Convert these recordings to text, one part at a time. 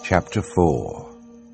Chapter 4.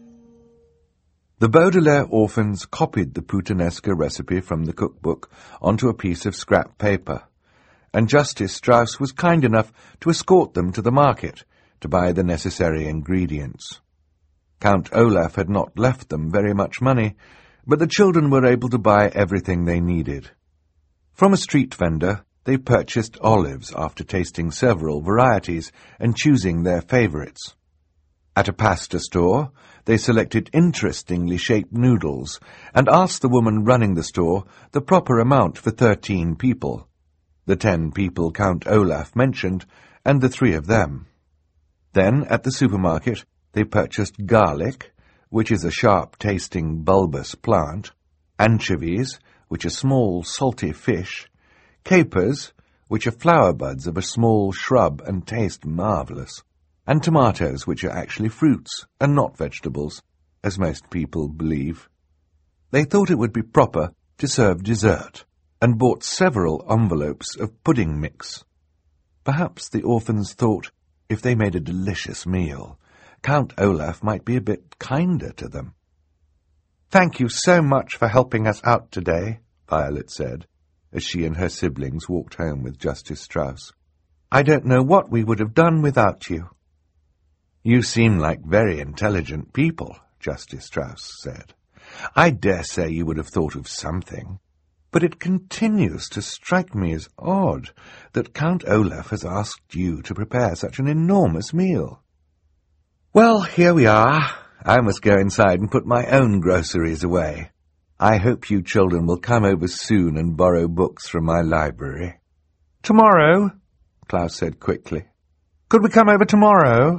The Baudelaire orphans copied the puttanesca recipe from the cookbook onto a piece of scrap paper, and Justice Strauss was kind enough to escort them to the market to buy the necessary ingredients. Count Olaf had not left them very much money, but the children were able to buy everything they needed. From a street vendor, they purchased olives after tasting several varieties and choosing their favorites. At a pasta store, they selected interestingly shaped noodles and asked the woman running the store the proper amount for 13 people, the 10 people Count Olaf mentioned, and the 3 of them. Then, at the supermarket, they purchased garlic, which is a sharp-tasting bulbous plant, anchovies, which are small salty fish, capers, which are flower buds of a small shrub and taste marvellous, and tomatoes, which are actually fruits and not vegetables, as most people believe. They thought it would be proper to serve dessert, and bought several envelopes of pudding mix. Perhaps the orphans thought, if they made a delicious meal, Count Olaf might be a bit kinder to them. "Thank you so much for helping us out today," Violet said, as she and her siblings walked home with Justice Strauss. "I don't know what we would have done without you." "You seem like very intelligent people," Justice Strauss said. "I dare say you would have thought of something. But it continues to strike me as odd that Count Olaf has asked you to prepare such an enormous meal." "Well, here we are. I must go inside and put my own groceries away. I hope you children will come over soon and borrow books from my library." "Tomorrow," Klaus said quickly. "Could we come over tomorrow?"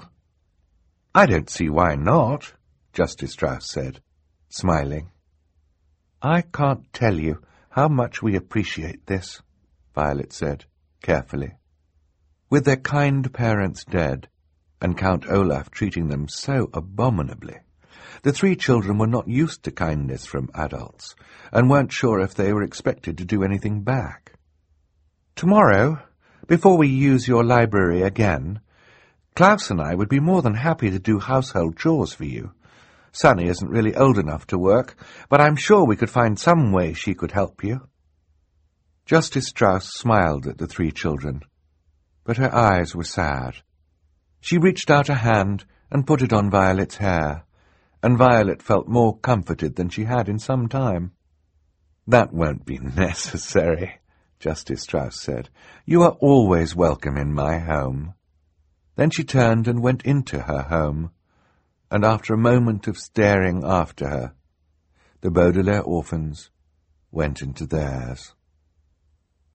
"I don't see why not," Justice Strauss said, smiling. "I can't tell you how much we appreciate this," Violet said, carefully. With their kind parents dead, and Count Olaf treating them so abominably, the 3 children were not used to kindness from adults, and weren't sure if they were expected to do anything back. "Tomorrow, before we use your library again, Klaus and I would be more than happy to do household chores for you. Sunny isn't really old enough to work, but I'm sure we could find some way she could help you." Justice Strauss smiled at the 3 children, but her eyes were sad. She reached out a hand and put it on Violet's hair, and Violet felt more comforted than she had in some time. "That won't be necessary," Justice Strauss said. "You are always welcome in my home." Then she turned and went into her home, and after a moment of staring after her, the Baudelaire orphans went into theirs.